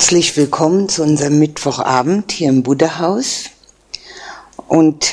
Herzlich willkommen zu unserem Mittwochabend hier im Buddha-Haus. Und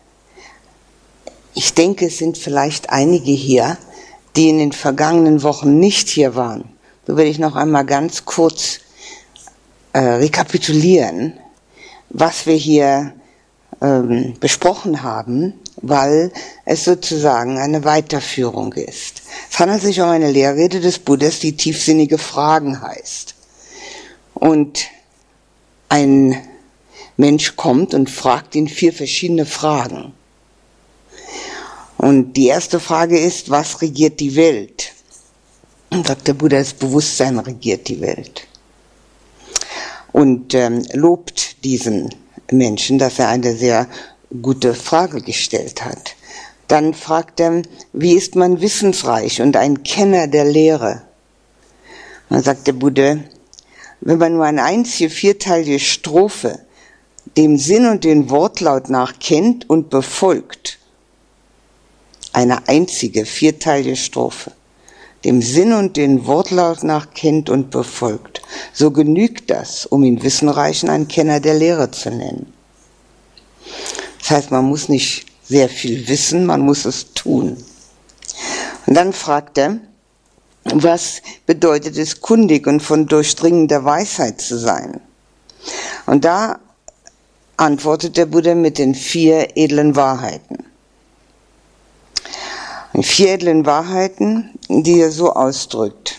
ich denke, es sind vielleicht einige hier, die in den vergangenen Wochen nicht hier waren. So werde ich noch einmal ganz kurz rekapitulieren, was wir hier besprochen haben, weil es sozusagen eine Weiterführung ist. Es handelt sich um eine Lehrrede des Buddhas, die tiefsinnige Fragen heißt. Und ein Mensch kommt und fragt ihn 4 verschiedene Fragen. Und die erste Frage ist, was regiert die Welt? Und sagt der Buddha, das Bewusstsein regiert die Welt. Und lobt diesen Menschen, dass er eine sehr gute Frage gestellt hat. Dann fragt er, wie ist man wissensreich und ein Kenner der Lehre? Dann sagt der Buddha, wenn man nur eine einzige vierteilige Strophe dem Sinn und den Wortlaut nach kennt und befolgt, eine einzige vierteilige Strophe, dem Sinn und den Wortlaut nach kennt und befolgt, so genügt das, um ihn wissenreich und ein Kenner der Lehre zu nennen. Das heißt, man muss nicht sehr viel wissen, man muss es tun. Und dann fragt er, was bedeutet es, kundig und von durchdringender Weisheit zu sein? Und da antwortet der Buddha mit den 4 edlen Wahrheiten. Die 4 edlen Wahrheiten, die er so ausdrückt.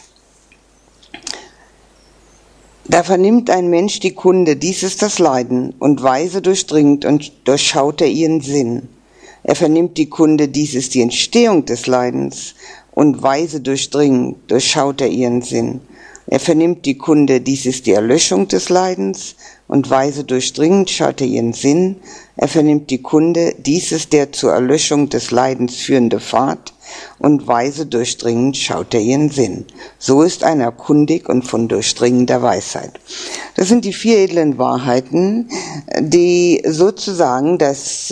Da vernimmt ein Mensch die Kunde, dies ist das Leiden, und weise durchdringt und durchschaut er ihren Sinn. Er vernimmt die Kunde, dies ist die Entstehung des Leidens, und weise durchdringend durchschaut er ihren Sinn. Er vernimmt die Kunde, dies ist die Erlöschung des Leidens, und weise durchdringend schaut er ihren Sinn. Er vernimmt die Kunde, dies ist der zur Erlöschung des Leidens führende Pfad, und weise durchdringend schaut er ihren Sinn. So ist einer kundig und von durchdringender Weisheit. Das sind die 4 edlen Wahrheiten, die sozusagen das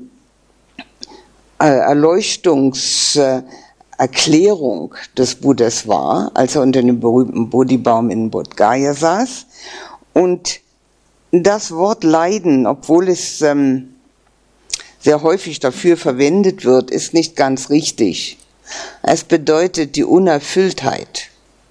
Erleuchtungserklärung des Buddhas war, als er unter dem berühmten Bodhibaum in Bodh Gaya saß. Und das Wort Leiden, obwohl es sehr häufig dafür verwendet wird, ist nicht ganz richtig. Es bedeutet die Unerfülltheit.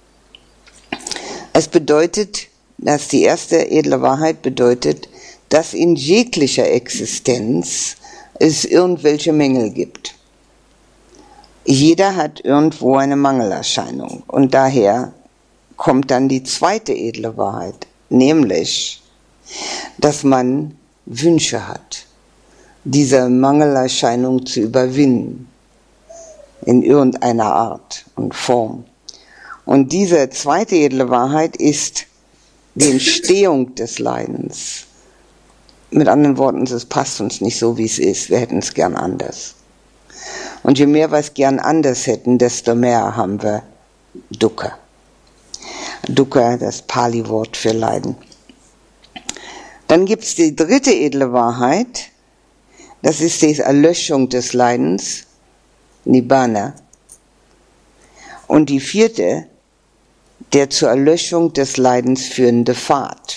Es bedeutet, dass die erste edle Wahrheit bedeutet, dass in jeglicher Existenz es irgendwelche Mängel gibt. Jeder hat irgendwo eine Mangelerscheinung. Und daher kommt dann die zweite edle Wahrheit, nämlich, dass man Wünsche hat, diese Mangelerscheinung zu überwinden, in irgendeiner Art und Form. Und diese zweite edle Wahrheit ist die Entstehung des Leidens. Mit anderen Worten, es passt uns nicht so, wie es ist. Wir hätten es gern anders. Und je mehr wir es gern anders hätten, desto mehr haben wir Dukkha. Dukkha, das Pali-Wort für Leiden. Dann gibt es die dritte edle Wahrheit. Das ist die Erlöschung des Leidens, Nibbana. Und die 4, der zur Erlöschung des Leidens führende Pfad.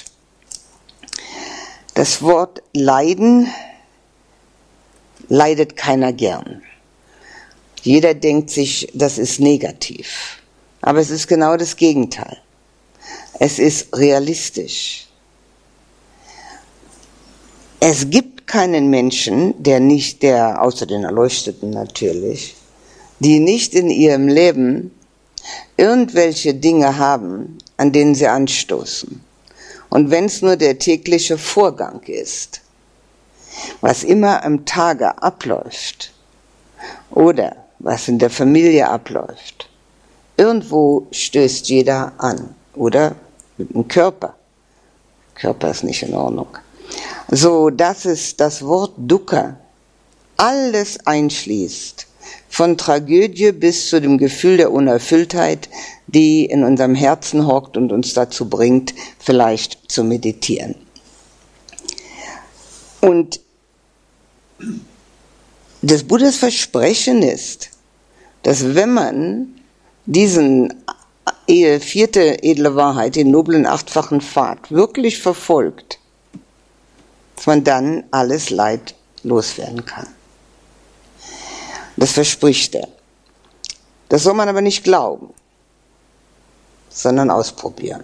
Das Wort Leiden leidet keiner gern. Jeder denkt sich, das ist negativ. Aber es ist genau das Gegenteil. Es ist realistisch. Es gibt keinen Menschen, der außer den Erleuchteten natürlich, die nicht in ihrem Leben irgendwelche Dinge haben, an denen sie anstoßen. Und wenn es nur der tägliche Vorgang ist, was immer am Tage abläuft oder was in der Familie abläuft, irgendwo stößt jeder an. Oder mit dem Körper. Körper ist nicht in Ordnung. So, dass es das Wort Dukkha alles einschließt, von Tragödie bis zu dem Gefühl der Unerfülltheit, die in unserem Herzen hockt und uns dazu bringt, vielleicht zu meditieren. Und des Buddhas Versprechen ist, dass wenn man diesen vierte edle Wahrheit, den noblen achtfachen Pfad, wirklich verfolgt, dass man dann alles Leid loswerden kann. Das verspricht er. Das soll man aber nicht glauben, sondern ausprobieren.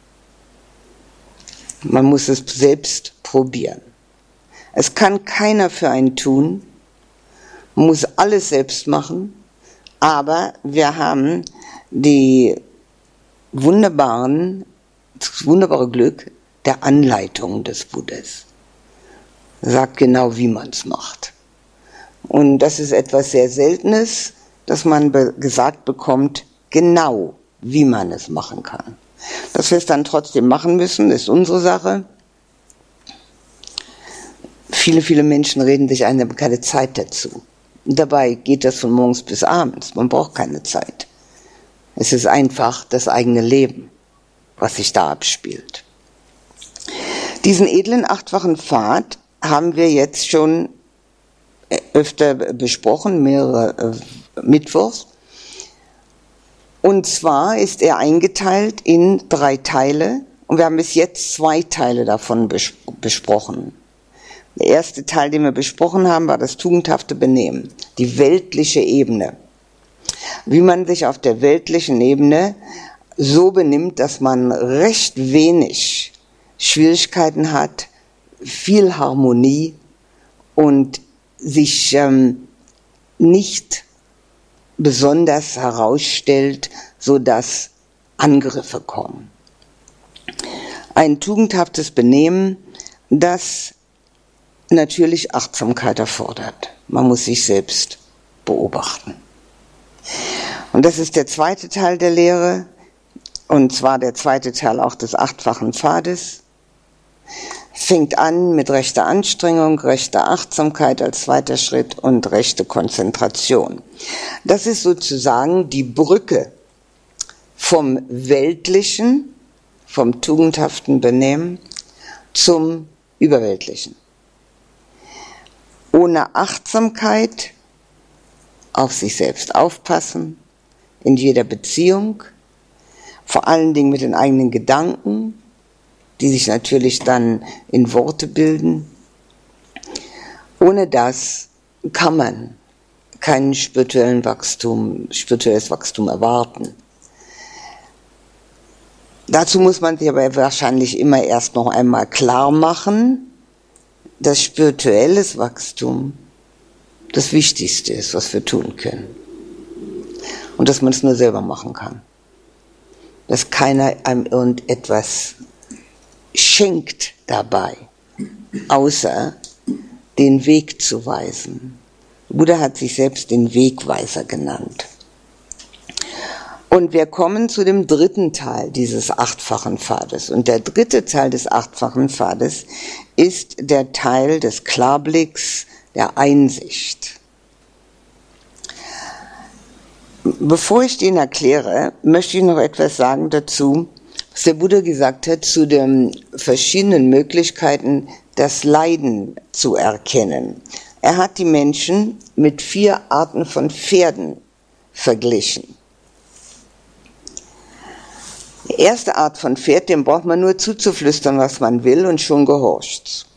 Man muss es selbst probieren. Es kann keiner für einen tun. Man muss alles selbst machen. Aber wir haben das wunderbare Glück der Anleitung des Buddhas. Er sagt genau, wie man es macht. Und das ist etwas sehr Seltenes, dass man gesagt bekommt, genau wie man es machen kann. Dass wir es dann trotzdem machen müssen, ist unsere Sache. Viele Menschen reden sich ein, haben keine Zeit dazu. Und dabei geht das von morgens bis abends. Man braucht keine Zeit. Es ist einfach das eigene Leben, was sich da abspielt. Diesen edlen achtfachen Pfad haben wir jetzt schon öfter besprochen, mehrere Mittwochs. Und zwar ist er eingeteilt in 3 Teile und wir haben bis jetzt 2 Teile davon besprochen. Der erste Teil, den wir besprochen haben, war das tugendhafte Benehmen, die weltliche Ebene. Wie man sich auf der weltlichen Ebene so benimmt, dass man recht wenig Schwierigkeiten hat, viel Harmonie und sich nicht besonders herausstellt, sodass Angriffe kommen. Ein tugendhaftes Benehmen, das natürlich Achtsamkeit erfordert. Man muss sich selbst beobachten. Und das ist der zweite Teil der Lehre, und zwar der zweite Teil auch des achtfachen Pfades. Fängt an mit rechter Anstrengung, rechter Achtsamkeit als zweiter Schritt und rechte Konzentration. Das ist sozusagen die Brücke vom weltlichen, vom tugendhaften Benehmen zum überweltlichen. Ohne Achtsamkeit auf sich selbst aufpassen, in jeder Beziehung, vor allen Dingen mit den eigenen Gedanken, die sich natürlich dann in Worte bilden. Ohne das kann man kein spirituelles Wachstum erwarten. Dazu muss man sich aber wahrscheinlich immer erst noch einmal klar machen, dass spirituelles Wachstum das Wichtigste ist, was wir tun können. Und dass man es nur selber machen kann. Dass keiner einem irgendetwas schenkt dabei, außer den Weg zu weisen. Buddha hat sich selbst den Wegweiser genannt. Und wir kommen zu dem dritten Teil dieses achtfachen Pfades. Und der dritte Teil des achtfachen Pfades ist der Teil des Klarblicks, der Einsicht. Bevor ich den erkläre, möchte ich noch etwas sagen dazu, was der Buddha gesagt hat zu den verschiedenen Möglichkeiten, das Leiden zu erkennen. Er hat die Menschen mit 4 Arten von Pferden verglichen. Die erste Art von Pferd, dem braucht man nur zuzuflüstern, was man will, und schon gehorcht's.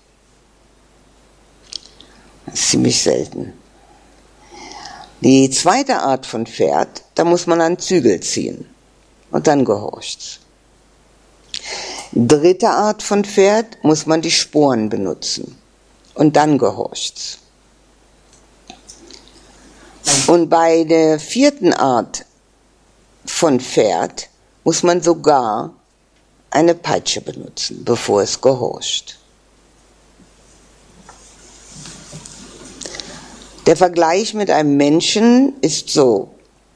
Das ist ziemlich selten. Die zweite Art von Pferd, da muss man an Zügel ziehen und dann gehorcht's. Dritte Art von Pferd, muss man die Sporen benutzen und dann gehorcht's. Und bei der vierten Art von Pferd muss man sogar eine Peitsche benutzen, bevor es gehorcht. Der Vergleich mit einem Menschen ist so: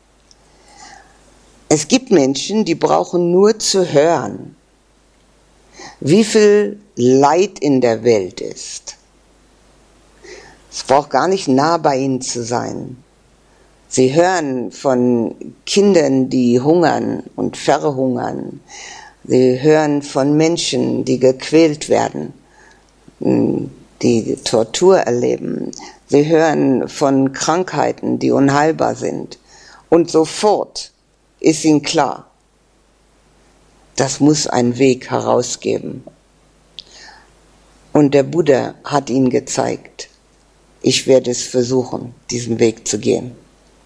Es gibt Menschen, die brauchen nur zu hören, wie viel Leid in der Welt ist. Es braucht gar nicht nah bei ihnen zu sein. Sie hören von Kindern, die hungern und verhungern. Sie hören von Menschen, die gequält werden, die Tortur erleben. Sie hören von Krankheiten, die unheilbar sind. Und sofort ist ihnen klar, Das muss einen Weg herausgeben. Und der Buddha hat ihn gezeigt. Ich werde es versuchen, diesen Weg zu gehen.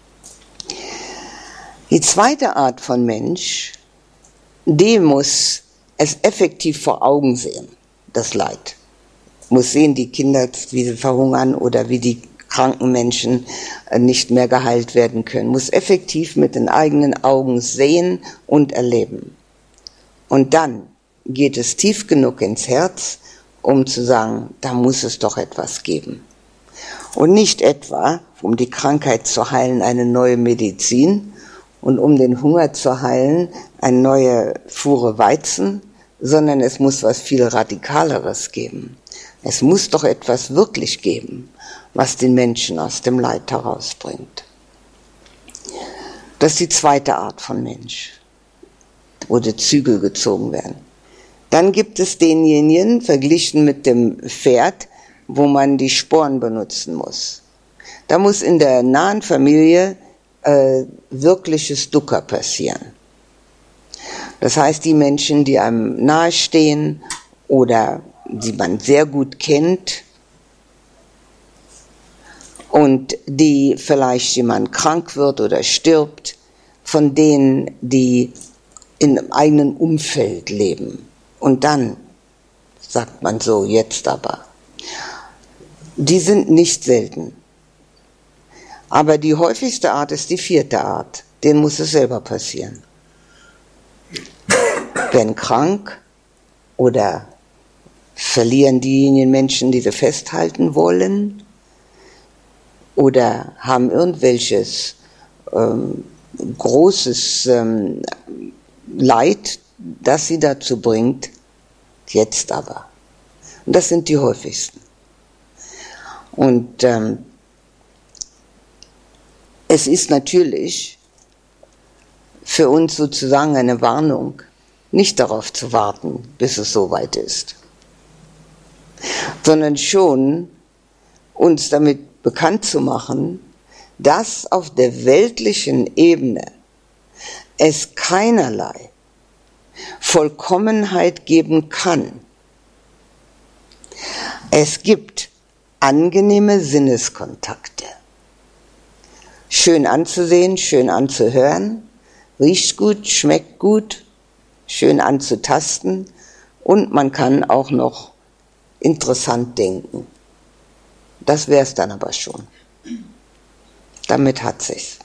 Die zweite Art von Mensch, die muss es effektiv vor Augen sehen, das Leid. Muss sehen, die Kinder, wie sie verhungern oder wie die kranken Menschen nicht mehr geheilt werden können. Muss effektiv mit den eigenen Augen sehen und erleben. Und dann geht es tief genug ins Herz, um zu sagen, da muss es doch etwas geben. Und nicht etwa, um die Krankheit zu heilen, eine neue Medizin und um den Hunger zu heilen, eine neue Fuhre Weizen, sondern es muss was viel Radikaleres geben. Es muss doch etwas wirklich geben, was den Menschen aus dem Leid herausbringt. Das ist die zweite Art von Mensch, wo die Zügel gezogen werden. Dann gibt es denjenigen, verglichen mit dem Pferd, wo man die Sporen benutzen muss. Da muss in der nahen Familie wirkliches Dukkha passieren. Das heißt, die Menschen, die einem nahestehen oder die man sehr gut kennt und die vielleicht jemand krank wird oder stirbt, von denen, die in einem eigenen Umfeld leben. Und dann sagt man so, jetzt aber. Die sind nicht selten. Aber die häufigste Art ist die vierte Art. Denen muss es selber passieren. Wenn krank oder verlieren diejenigen Menschen, die sie festhalten wollen, oder haben irgendwelches großes Leid, das sie dazu bringt, jetzt aber. Und das sind die häufigsten. Und es ist natürlich für uns sozusagen eine Warnung, nicht darauf zu warten, bis es soweit ist, sondern schon uns damit bekannt zu machen, dass auf der weltlichen Ebene es keinerlei Vollkommenheit geben kann. Es gibt angenehme Sinneskontakte. Schön anzusehen, schön anzuhören, riecht gut, schmeckt gut, schön anzutasten und man kann auch noch interessant denken. Das wäre es dann aber schon. Damit hat sich's.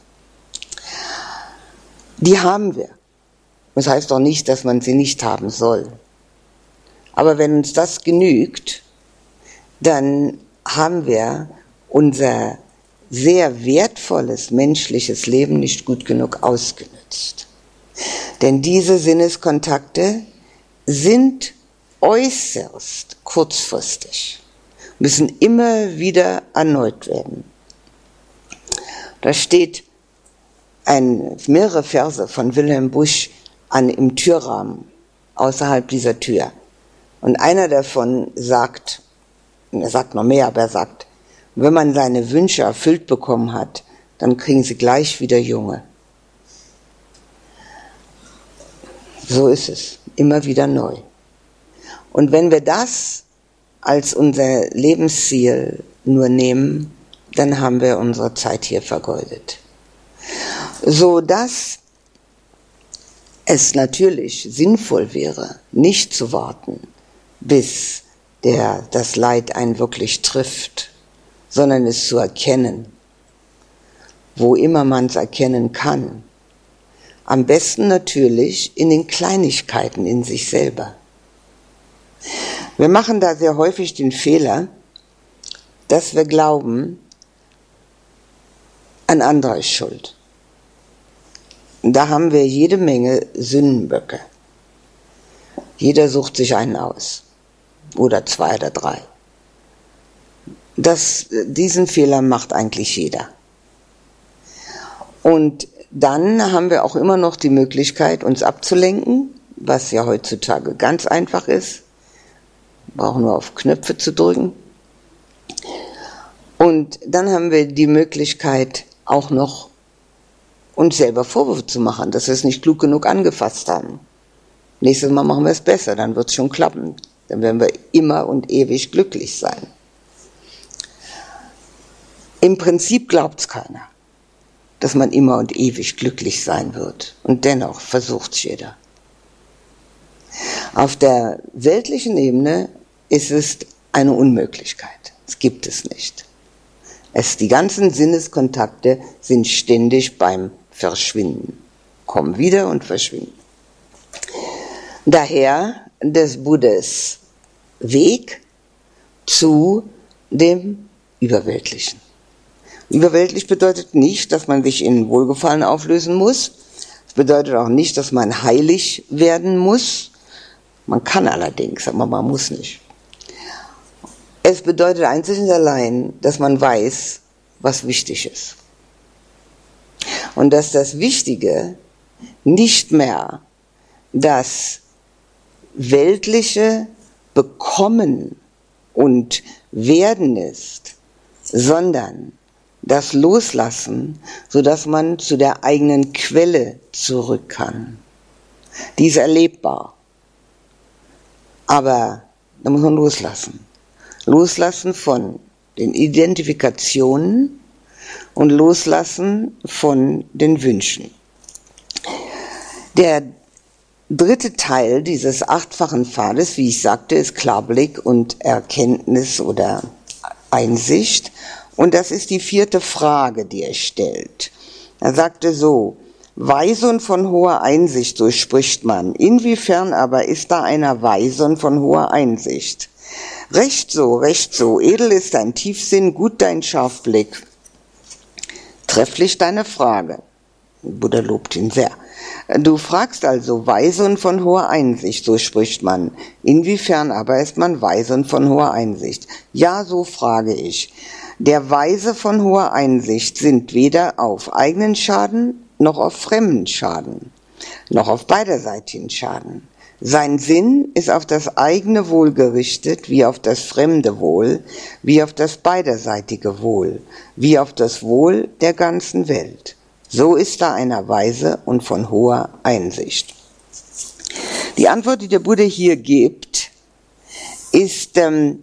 Die haben wir. Das heißt doch nicht, dass man sie nicht haben soll. Aber wenn uns das genügt, dann haben wir unser sehr wertvolles menschliches Leben nicht gut genug ausgenutzt. Denn diese Sinneskontakte sind äußerst kurzfristig, müssen immer wieder erneut werden. Da steht mehrere Verse von Wilhelm Busch im Türrahmen außerhalb dieser Tür. Und einer davon sagt, er sagt noch mehr, aber er sagt, wenn man seine Wünsche erfüllt bekommen hat, dann kriegen sie gleich wieder Junge. So ist es, immer wieder neu. Und wenn wir das als unser Lebensziel nur nehmen, dann haben wir unsere Zeit hier vergeudet. So dass es natürlich sinnvoll wäre, nicht zu warten, bis das Leid einen wirklich trifft, sondern es zu erkennen, wo immer man es erkennen kann. Am besten natürlich in den Kleinigkeiten in sich selber. Wir machen da sehr häufig den Fehler, dass wir glauben, ein anderer ist schuld. Und da haben wir jede Menge Sündenböcke. Jeder sucht sich einen aus. Oder zwei oder drei. Diesen Fehler macht eigentlich jeder. Und dann haben wir auch immer noch die Möglichkeit, uns abzulenken, was ja heutzutage ganz einfach ist. Wir brauchen nur auf Knöpfe zu drücken. Und dann haben wir die Möglichkeit, auch noch uns selber Vorwürfe zu machen, dass wir es nicht klug genug angefasst haben. Nächstes Mal machen wir es besser, dann wird es schon klappen. Dann werden wir immer und ewig glücklich sein. Im Prinzip glaubt es keiner, dass man immer und ewig glücklich sein wird. Und dennoch versucht es jeder. Auf der weltlichen Ebene ist es eine Unmöglichkeit. Es gibt es nicht. Die ganzen Sinneskontakte sind ständig beim Verschwinden. Kommen wieder und verschwinden. Daher des Buddhas Weg zu dem Überweltlichen. Überweltlich bedeutet nicht, dass man sich in Wohlgefallen auflösen muss. Es bedeutet auch nicht, dass man heilig werden muss. Man kann allerdings, aber man muss nicht. Es bedeutet einzig und allein, dass man weiß, was wichtig ist. Und dass das Wichtige nicht mehr das weltliche Bekommen und Werden ist, sondern das Loslassen, sodass man zu der eigenen Quelle zurück kann. Die ist erlebbar. Aber da muss man loslassen. Loslassen von den Identifikationen und loslassen von den Wünschen. Der dritte Teil dieses 8-fachen Pfades, wie ich sagte, ist Klarblick und Erkenntnis oder Einsicht. Und das ist die 4. Frage, die er stellt. Er sagte so: Weise und von hoher Einsicht, so spricht man. Inwiefern aber ist da einer weise und von hoher Einsicht? Recht so, edel ist dein Tiefsinn, gut dein Scharfblick. Trefflich deine Frage. Buddha lobt ihn sehr. Du fragst also, weise und von hoher Einsicht, so spricht man. Inwiefern aber ist man weise und von hoher Einsicht? Ja, so frage ich. Der Weise von hoher Einsicht sinnt weder auf eigenen Schaden, noch auf fremden Schaden, noch auf beiderseitigen Schaden. Sein Sinn ist auf das eigene Wohl gerichtet, wie auf das fremde Wohl, wie auf das beiderseitige Wohl, wie auf das Wohl der ganzen Welt. So ist da einer weise und von hoher Einsicht. Die Antwort, die der Buddha hier gibt, ist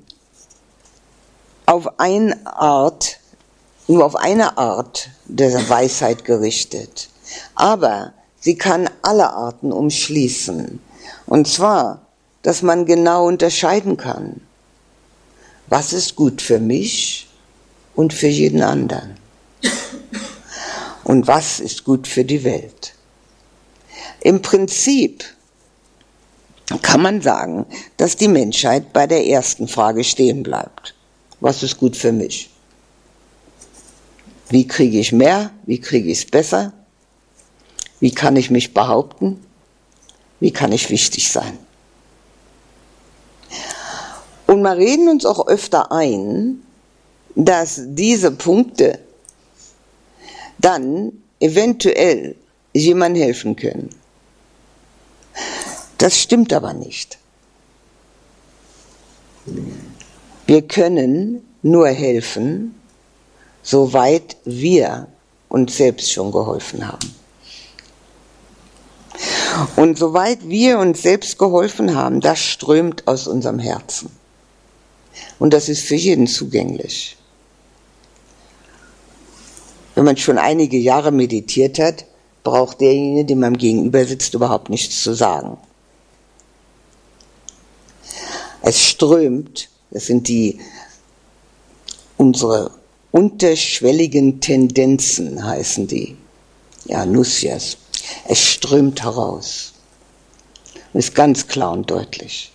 nur auf eine Art der Weisheit gerichtet. Aber sie kann alle Arten umschließen. Und zwar, dass man genau unterscheiden kann, was ist gut für mich und für jeden anderen. Und was ist gut für die Welt. Im Prinzip kann man sagen, dass die Menschheit bei der ersten Frage stehen bleibt. Was ist gut für mich? Wie kriege ich mehr? Wie kriege ich es besser? Wie kann ich mich behaupten? Wie kann ich wichtig sein? Und wir reden uns auch öfter ein, dass diese Punkte dann eventuell jemandem helfen können. Das stimmt aber nicht. Wir können nur helfen, soweit wir uns selbst schon geholfen haben. Und soweit wir uns selbst geholfen haben, das strömt aus unserem Herzen. Und das ist für jeden zugänglich. Wenn man schon einige Jahre meditiert hat, braucht derjenige, dem man gegenüber sitzt, überhaupt nichts zu sagen. Es strömt, das sind unsere unterschwelligen Tendenzen, heißen die. Ja, Nusyas. Es strömt heraus. Ist ganz klar und deutlich.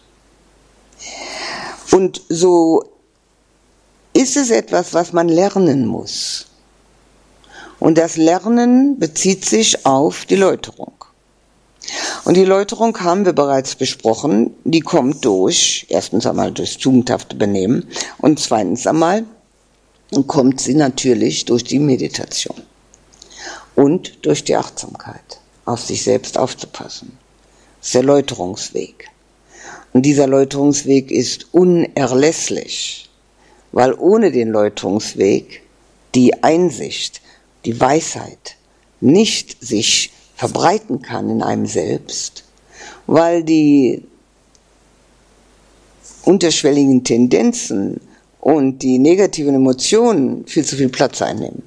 Und so ist es etwas, was man lernen muss. Und das Lernen bezieht sich auf die Läuterung. Und die Läuterung haben wir bereits besprochen. Die kommt erstens einmal durch tugendhafte Benehmen und zweitens einmal kommt sie natürlich durch die Meditation und durch die Achtsamkeit, auf sich selbst aufzupassen. Das ist der Läuterungsweg. Und dieser Läuterungsweg ist unerlässlich, weil ohne den Läuterungsweg die Einsicht, die Weisheit nicht sich verbreiten kann in einem selbst weil die unterschwelligen Tendenzen und die negativen Emotionen viel zu viel Platz einnehmen.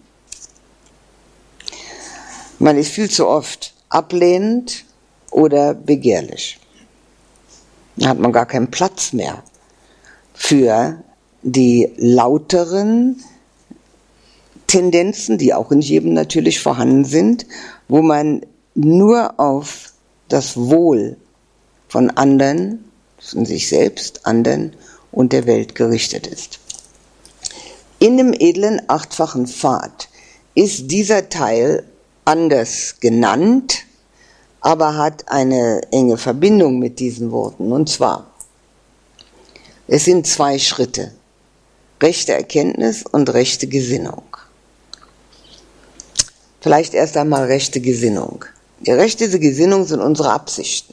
Man ist viel zu oft ablehnend oder begehrlich. Da hat man gar keinen Platz mehr für die lauteren Tendenzen, die auch in jedem natürlich vorhanden sind, wo man nur auf das Wohl von anderen, von sich selbst, anderen und der Welt gerichtet ist. In dem edlen achtfachen Pfad ist dieser Teil anders genannt, aber hat eine enge Verbindung mit diesen Worten. Und zwar, es sind 2 Schritte: rechte Erkenntnis und rechte Gesinnung. Vielleicht erst einmal rechte Gesinnung. Die rechte Gesinnung sind unsere Absichten.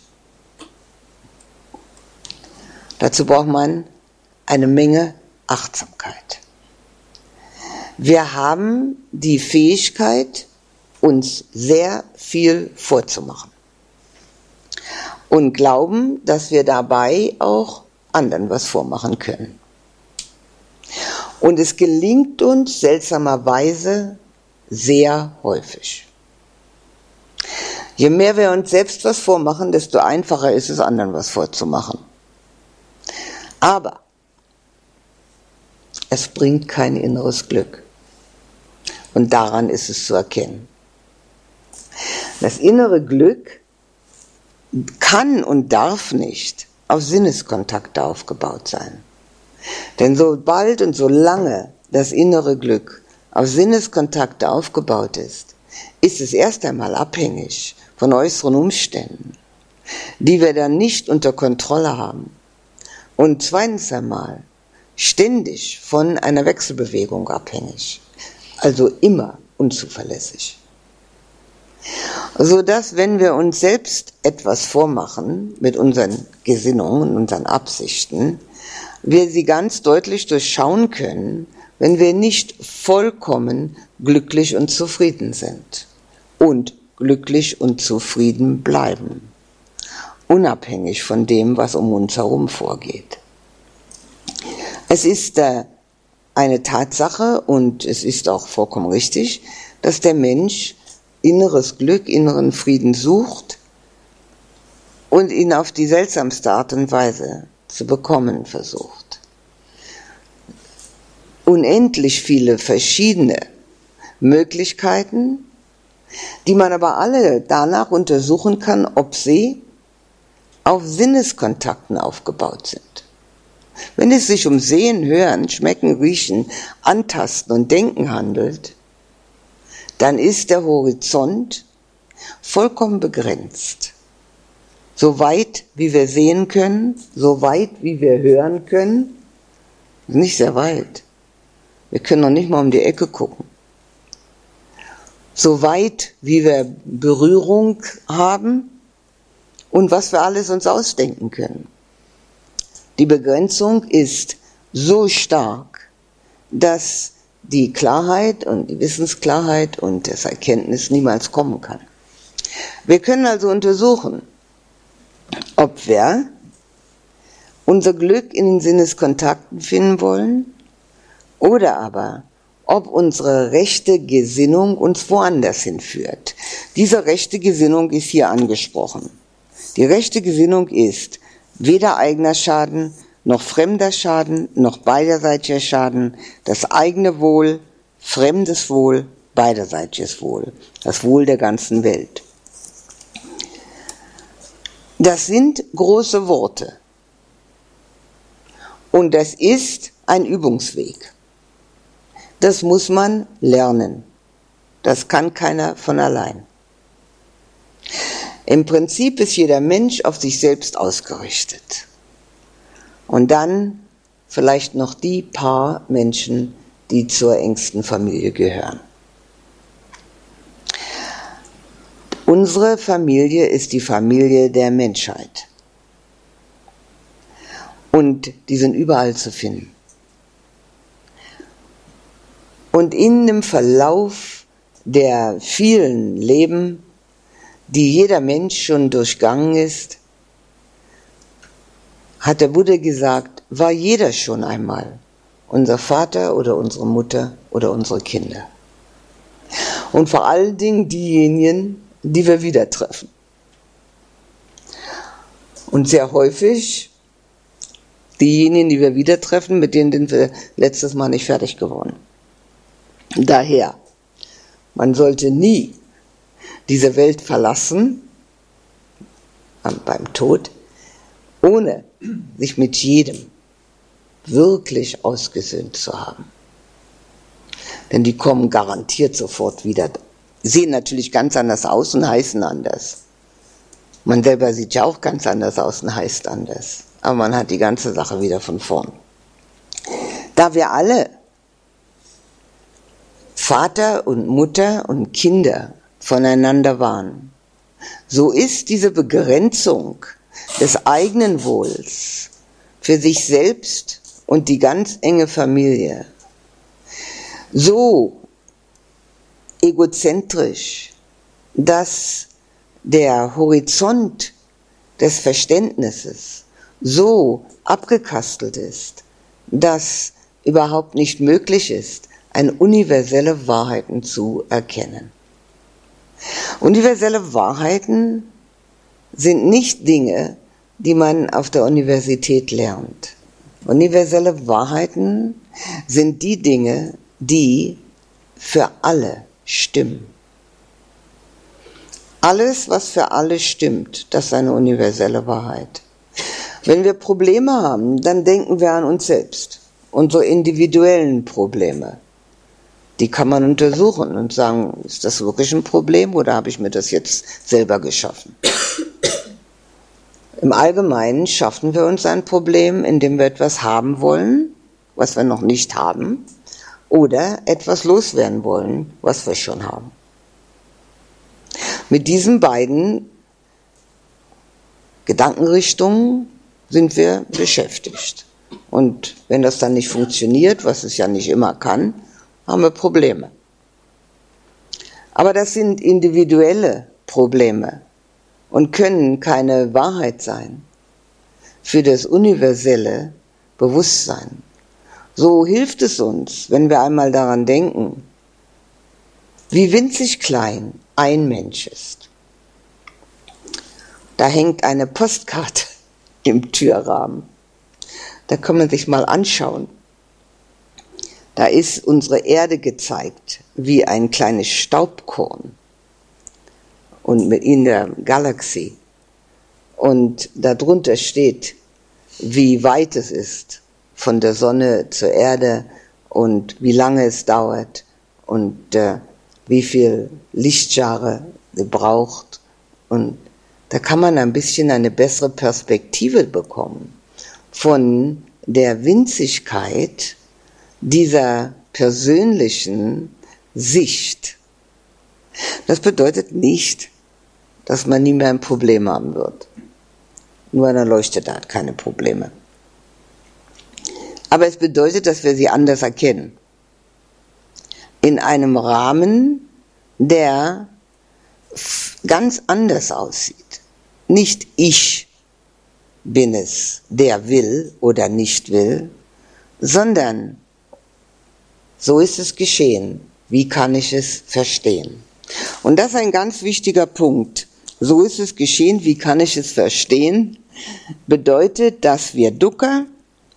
Dazu braucht man eine Menge Achtsamkeit. Wir haben die Fähigkeit, uns sehr viel vorzumachen und glauben, dass wir dabei auch anderen was vormachen können. Und es gelingt uns seltsamerweise sehr häufig. Je mehr wir uns selbst was vormachen, desto einfacher ist es, anderen was vorzumachen. Aber es bringt kein inneres Glück. Und daran ist es zu erkennen. Das innere Glück kann und darf nicht auf Sinneskontakte aufgebaut sein. Denn sobald und solange das innere Glück auf Sinneskontakte aufgebaut ist, ist es erst einmal abhängig von äußeren Umständen, die wir dann nicht unter Kontrolle haben. Und zweitens einmal ständig von einer Wechselbewegung abhängig, also immer unzuverlässig. Sodass, wenn wir uns selbst etwas vormachen mit unseren Gesinnungen, unseren Absichten, wir sie ganz deutlich durchschauen können, wenn wir nicht vollkommen glücklich und zufrieden sind und glücklich und zufrieden bleiben, unabhängig von dem, was um uns herum vorgeht. Es ist eine Tatsache und es ist auch vollkommen richtig, dass der Mensch inneres Glück, inneren Frieden sucht und ihn auf die seltsamste Art und Weise zu bekommen versucht. Unendlich viele verschiedene Möglichkeiten, die man aber alle danach untersuchen kann, ob sie auf Sinneskontakten aufgebaut sind. Wenn es sich um Sehen, Hören, Schmecken, Riechen, Antasten und Denken handelt, dann ist der Horizont vollkommen begrenzt. So weit, wie wir sehen können, so weit, wie wir hören können, nicht sehr weit. Wir können noch nicht mal um die Ecke gucken. So weit, wie wir Berührung haben und was wir alles uns ausdenken können. Die Begrenzung ist so stark, dass die Klarheit und die Wissensklarheit und das Erkenntnis niemals kommen kann. Wir können also untersuchen, ob wir unser Glück in den Sinneskontakten finden wollen oder aber ob unsere rechte Gesinnung uns woanders hinführt. Diese rechte Gesinnung ist hier angesprochen. Die rechte Gesinnung ist weder eigener Schaden, noch fremder Schaden, noch beiderseitiger Schaden, das eigene Wohl, fremdes Wohl, beiderseitiges Wohl, das Wohl der ganzen Welt. Das sind große Worte. Und das ist ein Übungsweg. Das muss man lernen. Das kann keiner von allein. Im Prinzip ist jeder Mensch auf sich selbst ausgerichtet. Und dann vielleicht noch die paar Menschen, die zur engsten Familie gehören. Unsere Familie ist die Familie der Menschheit. Und die sind überall zu finden. Und in dem Verlauf der vielen Leben, die jeder Mensch schon durchgangen ist, hat der Buddha gesagt, war jeder schon einmal unser Vater oder unsere Mutter oder unsere Kinder. Und vor allen Dingen diejenigen, die wir wieder treffen. Und sehr häufig diejenigen, die wir wieder treffen, mit denen sind wir letztes Mal nicht fertig geworden. Daher, man sollte nie diese Welt verlassen, beim Tod, ohne sich mit jedem wirklich ausgesöhnt zu haben. Denn die kommen garantiert sofort wieder. Sehen natürlich ganz anders aus und heißen anders. Man selber sieht ja auch ganz anders aus und heißt anders. Aber man hat die ganze Sache wieder von vorn. Da wir alle Vater und Mutter und Kinder voneinander waren, so ist diese Begrenzung des eigenen Wohls für sich selbst und die ganz enge Familie so egozentrisch, dass der Horizont des Verständnisses so abgekastelt ist, dass überhaupt nicht möglich ist, eine universelle Wahrheiten zu erkennen. Universelle Wahrheiten sind nicht Dinge, die man auf der Universität lernt. Universelle Wahrheiten sind die Dinge, die für alle stimmen. Alles, was für alle stimmt, das ist eine universelle Wahrheit. Wenn wir Probleme haben, dann denken wir an uns selbst, unsere individuellen Probleme. Die kann man untersuchen und sagen, ist das wirklich ein Problem oder habe ich mir das jetzt selber geschaffen? Im Allgemeinen schaffen wir uns ein Problem, indem wir etwas haben wollen, was wir noch nicht haben, oder etwas loswerden wollen, was wir schon haben. Mit diesen beiden Gedankenrichtungen sind wir beschäftigt. Und wenn das dann nicht funktioniert, was es ja nicht immer kann, haben wir Probleme. Aber das sind individuelle Probleme und können keine Wahrheit sein für das universelle Bewusstsein. So hilft es uns, wenn wir einmal daran denken, wie winzig klein ein Mensch ist. Da hängt eine Postkarte im Türrahmen. Da kann man sich mal anschauen. Da ist unsere Erde gezeigt, wie ein kleines Staubkorn und in der Galaxie. Und darunter steht, wie weit es ist von der Sonne zur Erde und wie lange es dauert und wie viel Lichtjahre sie braucht. Und da kann man ein bisschen eine bessere Perspektive bekommen von der Winzigkeit dieser persönlichen Sicht. Das bedeutet nicht, dass man nie mehr ein Problem haben wird. Nur eine Leuchte hat keine Probleme. Aber es bedeutet, dass wir sie anders erkennen. In einem Rahmen, der ganz anders aussieht. Nicht ich bin es, der will oder nicht will, sondern so ist es geschehen. Wie kann ich es verstehen? Und das ist ein ganz wichtiger Punkt. So ist es geschehen, wie kann ich es verstehen? Bedeutet, dass wir Dukkha,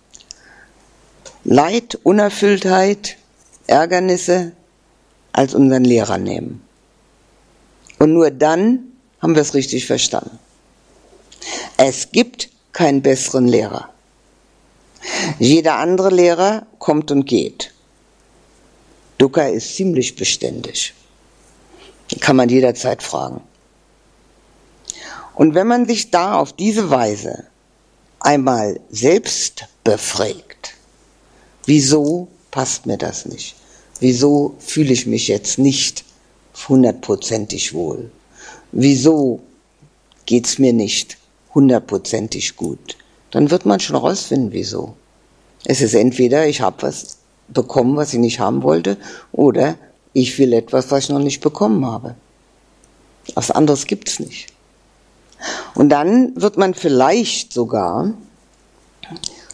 Leid, Unerfülltheit, Ärgernisse als unseren Lehrer nehmen. Und nur dann haben wir es richtig verstanden. Es gibt keinen besseren Lehrer. Jeder andere Lehrer kommt und geht. Dukkha ist ziemlich beständig. Kann man jederzeit fragen. Und wenn man sich da auf diese Weise einmal selbst befragt, wieso passt mir das nicht? Wieso fühle ich mich jetzt nicht 100%ig wohl? Wieso geht's mir nicht 100%ig gut? Dann wird man schon rausfinden, wieso. Es ist entweder, ich habe was bekommen, was ich nicht haben wollte, oder ich will etwas, was ich noch nicht bekommen habe. Was anderes gibt's nicht. Und dann wird man vielleicht sogar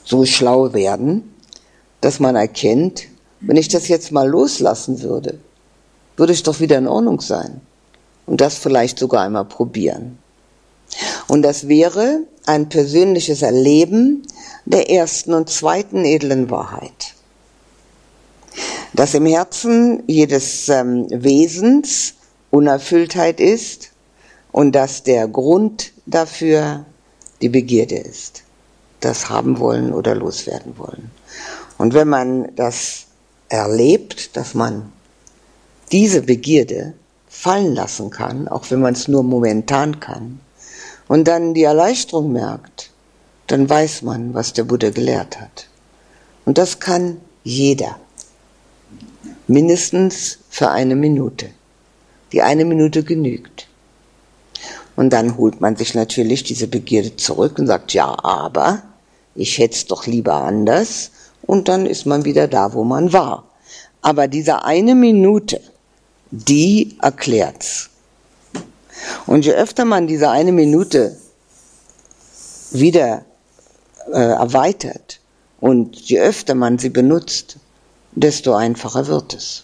so schlau werden, dass man erkennt, wenn ich das jetzt mal loslassen würde, würde es doch wieder in Ordnung sein. Und das vielleicht sogar einmal probieren. Und das wäre ein persönliches Erleben der ersten und zweiten edlen Wahrheit. Dass im Herzen jedes Wesens Unerfülltheit ist und dass der Grund dafür die Begierde ist. Das haben wollen oder loswerden wollen. Und wenn man das erlebt, dass man diese Begierde fallen lassen kann, auch wenn man es nur momentan kann, und dann die Erleichterung merkt, dann weiß man, was der Buddha gelehrt hat. Und das kann jeder. Mindestens für 1 Minute. Die 1 Minute genügt. Und dann holt man sich natürlich diese Begierde zurück und sagt, ja, aber ich hätte es doch lieber anders. Und dann ist man wieder da, wo man war. Aber diese 1 Minute, die erklärt's. Und je öfter man diese 1 Minute wieder erweitert und je öfter man sie benutzt, desto einfacher wird es.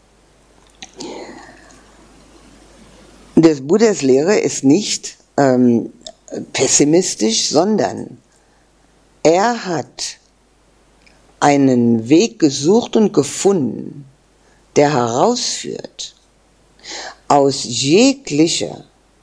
Das Buddhas Lehre ist nicht pessimistisch, sondern er hat einen Weg gesucht und gefunden, der herausführt aus jeglicher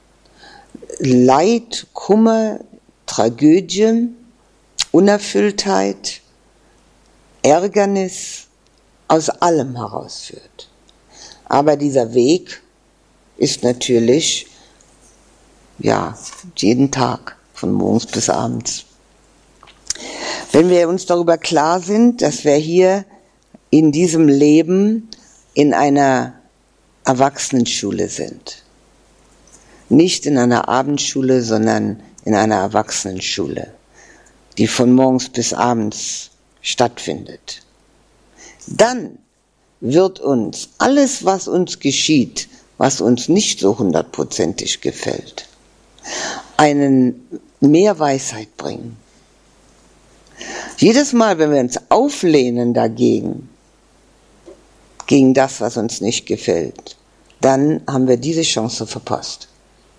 Leid, Kummer, Tragödie, Unerfülltheit, Ärgernis, aus allem herausführt. Aber dieser Weg ist natürlich, ja, jeden Tag, von morgens bis abends. Wenn wir uns darüber klar sind, dass wir hier in diesem Leben in einer Erwachsenenschule sind. Nicht in einer Abendschule, sondern in einer Erwachsenenschule, die von morgens bis abends stattfindet. Dann wird uns alles, was uns geschieht, was uns nicht so 100%ig gefällt, einen mehr Weisheit bringen. Jedes Mal, wenn wir uns auflehnen dagegen, gegen das, was uns nicht gefällt, dann haben wir diese Chance verpasst.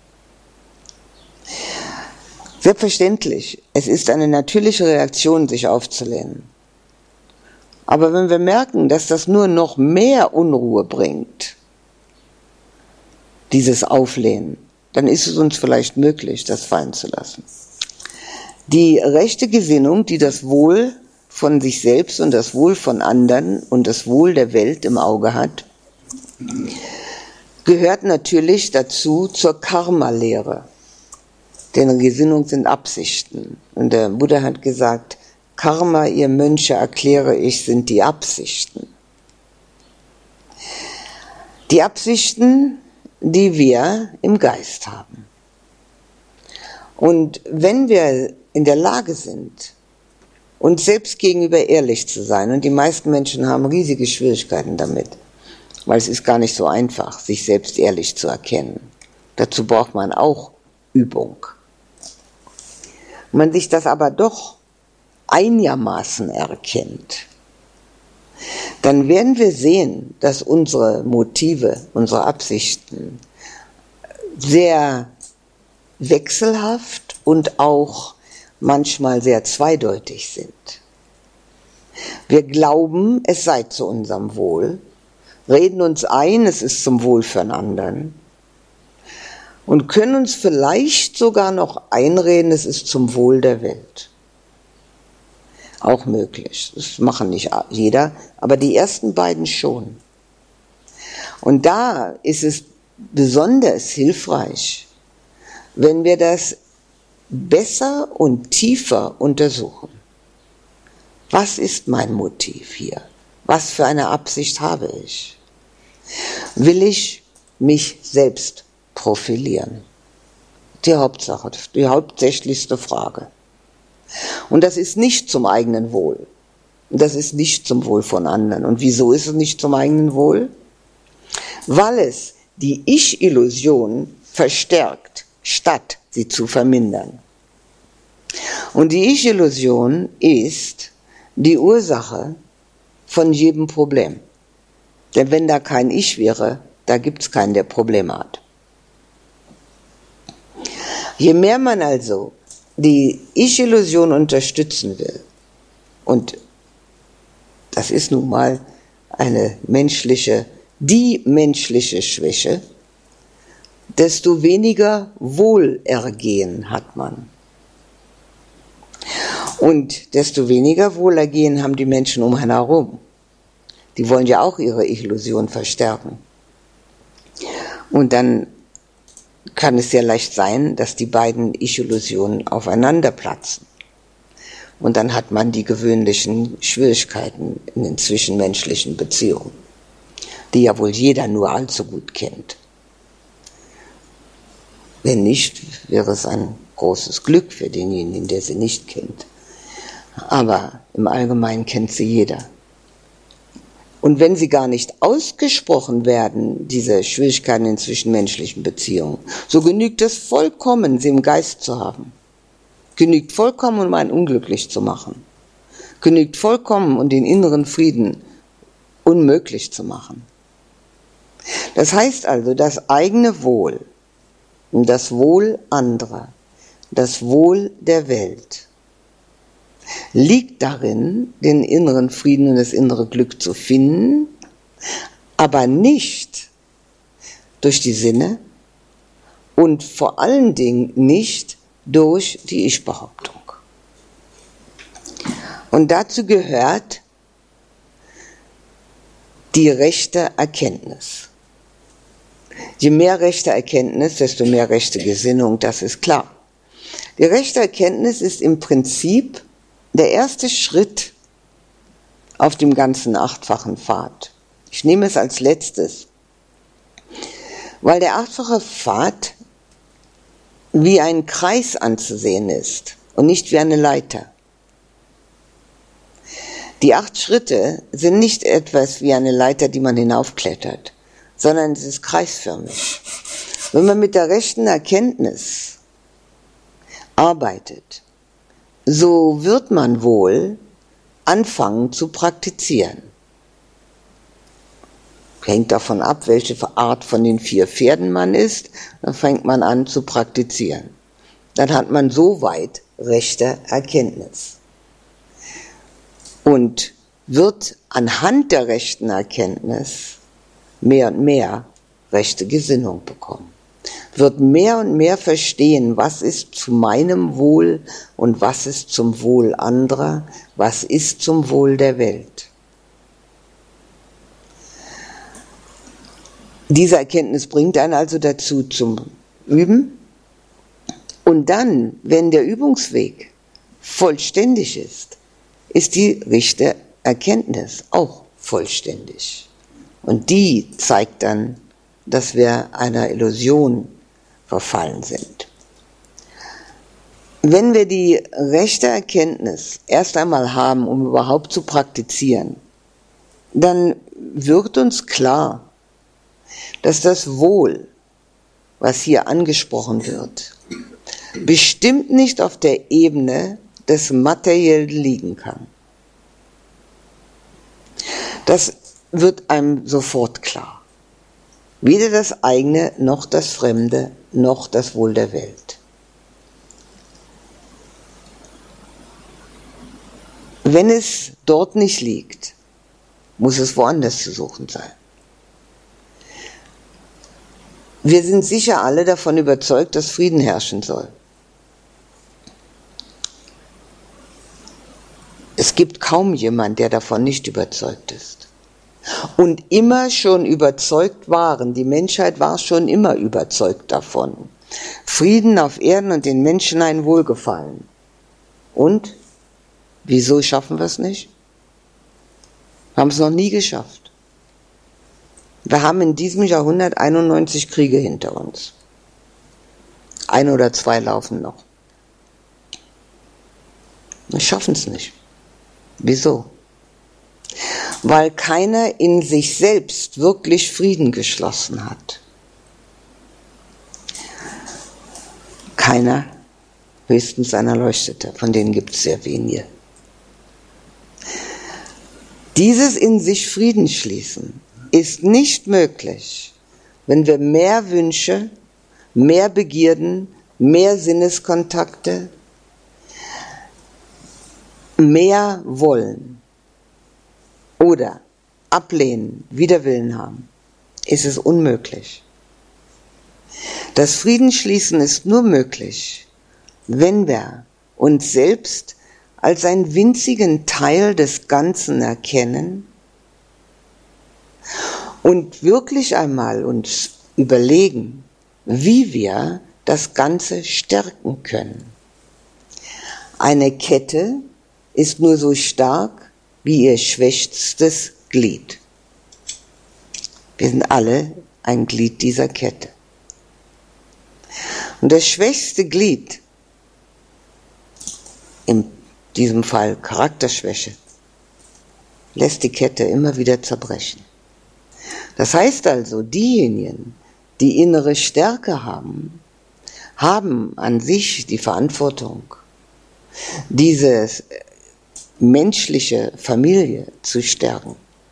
Selbstverständlich, es ist eine natürliche Reaktion, sich aufzulehnen. Aber wenn wir merken, dass das nur noch mehr Unruhe bringt, dieses Auflehnen, dann ist es uns vielleicht möglich, das fallen zu lassen. Die rechte Gesinnung, die das Wohl von sich selbst und das Wohl von anderen und das Wohl der Welt im Auge hat, gehört natürlich dazu zur Karma-Lehre. Denn Gesinnung sind Absichten. Und der Buddha hat gesagt, Karma, ihr Mönche, erkläre ich, sind die Absichten. Die Absichten, die wir im Geist haben. Und wenn wir in der Lage sind, uns selbst gegenüber ehrlich zu sein, und die meisten Menschen haben riesige Schwierigkeiten damit, weil es ist gar nicht so einfach, sich selbst ehrlich zu erkennen. Dazu braucht man auch Übung. Wenn man sich das aber doch einigermaßen erkennt, dann werden wir sehen, dass unsere Motive, unsere Absichten sehr wechselhaft und auch manchmal sehr zweideutig sind. Wir glauben, es sei zu unserem Wohl, reden uns ein, es ist zum Wohl für einen anderen und können uns vielleicht sogar noch einreden, es ist zum Wohl der Welt. Auch möglich. Das machen nicht jeder, aber die ersten beiden schon. Und da ist es besonders hilfreich, wenn wir das besser und tiefer untersuchen. Was ist mein Motiv hier? Was für eine Absicht habe ich? Will ich mich selbst profilieren? Die Hauptsache, die hauptsächlichste Frage. Und das ist nicht zum eigenen Wohl. Das ist nicht zum Wohl von anderen. Und wieso ist es nicht zum eigenen Wohl? Weil es die Ich-Illusion verstärkt, statt sie zu vermindern. Und die Ich-Illusion ist die Ursache von jedem Problem. Denn wenn da kein Ich wäre, da gibt es keinen, der Probleme hat. Je mehr man also die Ich-Illusion unterstützen will, und das ist nun mal die menschliche Schwäche, desto weniger Wohlergehen hat man. Und desto weniger Wohlergehen haben die Menschen um einen herum. Die wollen ja auch ihre Illusion verstärken. Und dann kann es sehr leicht sein, dass die beiden Ich-Illusionen aufeinander platzen. Und dann hat man die gewöhnlichen Schwierigkeiten in den zwischenmenschlichen Beziehungen, die ja wohl jeder nur allzu gut kennt. Wenn nicht, wäre es ein großes Glück für denjenigen, der sie nicht kennt. Aber im Allgemeinen kennt sie jeder. Und wenn sie gar nicht ausgesprochen werden, diese Schwierigkeiten in zwischenmenschlichen Beziehungen, so genügt es vollkommen, sie im Geist zu haben. Genügt vollkommen, um einen unglücklich zu machen. Genügt vollkommen, um den inneren Frieden unmöglich zu machen. Das heißt also, das eigene Wohl, das Wohl anderer, das Wohl der Welt liegt darin, den inneren Frieden und das innere Glück zu finden, aber nicht durch die Sinne und vor allen Dingen nicht durch die Ich-Behauptung. Und dazu gehört die rechte Erkenntnis. Je mehr rechte Erkenntnis, desto mehr rechte Gesinnung, das ist klar. Die rechte Erkenntnis ist im Prinzip der erste Schritt auf dem ganzen achtfachen Pfad. Ich nehme es als letztes, weil der achtfache Pfad wie ein Kreis anzusehen ist und nicht wie eine Leiter. Die 8 Schritte sind nicht etwas wie eine Leiter, die man hinaufklettert, sondern es ist kreisförmig. Wenn man mit der rechten Erkenntnis arbeitet, so wird man wohl anfangen zu praktizieren. Hängt davon ab, welche Art von den 4 Pferden man ist, dann fängt man an zu praktizieren. Dann hat man soweit rechte Erkenntnis. Und wird anhand der rechten Erkenntnis mehr und mehr rechte Gesinnung bekommen. Wird mehr und mehr verstehen, was ist zu meinem Wohl und was ist zum Wohl anderer, was ist zum Wohl der Welt. Diese Erkenntnis bringt einen also dazu zum Üben. Und dann, wenn der Übungsweg vollständig ist die rechte Erkenntnis auch vollständig. Und die zeigt dann, dass wir einer Illusion verfallen sind. Wenn wir die rechte Erkenntnis erst einmal haben, um überhaupt zu praktizieren, dann wird uns klar, dass das Wohl, was hier angesprochen wird, bestimmt nicht auf der Ebene des Materiellen liegen kann. Das wird einem sofort klar. Weder das eigene, noch das Fremde, noch das Wohl der Welt. Wenn es dort nicht liegt, muss es woanders zu suchen sein. Wir sind sicher alle davon überzeugt, dass Frieden herrschen soll. Es gibt kaum jemand, der davon nicht überzeugt ist. Und immer schon überzeugt waren, die Menschheit war schon immer überzeugt davon. Frieden auf Erden und den Menschen ein Wohlgefallen. Und? Wieso schaffen wir es nicht? Wir haben es noch nie geschafft. Wir haben in diesem Jahrhundert 91 Kriege hinter uns. 1 oder 2 laufen noch. Wir schaffen es nicht. Wieso? Weil keiner in sich selbst wirklich Frieden geschlossen hat. Keiner höchstens ein Erleuchteter, von denen gibt es sehr wenige. Dieses in sich Frieden schließen ist nicht möglich, wenn wir mehr Wünsche, mehr Begierden, mehr Sinneskontakte, mehr wollen oder ablehnen, Widerwillen haben, ist es unmöglich. Das Friedensschließen ist nur möglich, wenn wir uns selbst als einen winzigen Teil des Ganzen erkennen und wirklich einmal uns überlegen, wie wir das Ganze stärken können. Eine Kette ist nur so stark wie ihr schwächstes Glied. Wir sind alle ein Glied dieser Kette. Und das schwächste Glied, in diesem Fall Charakterschwäche, lässt die Kette immer wieder zerbrechen. Das heißt also, diejenigen, die innere Stärke haben, haben an sich die Verantwortung, diese menschliche Familie zu stärken.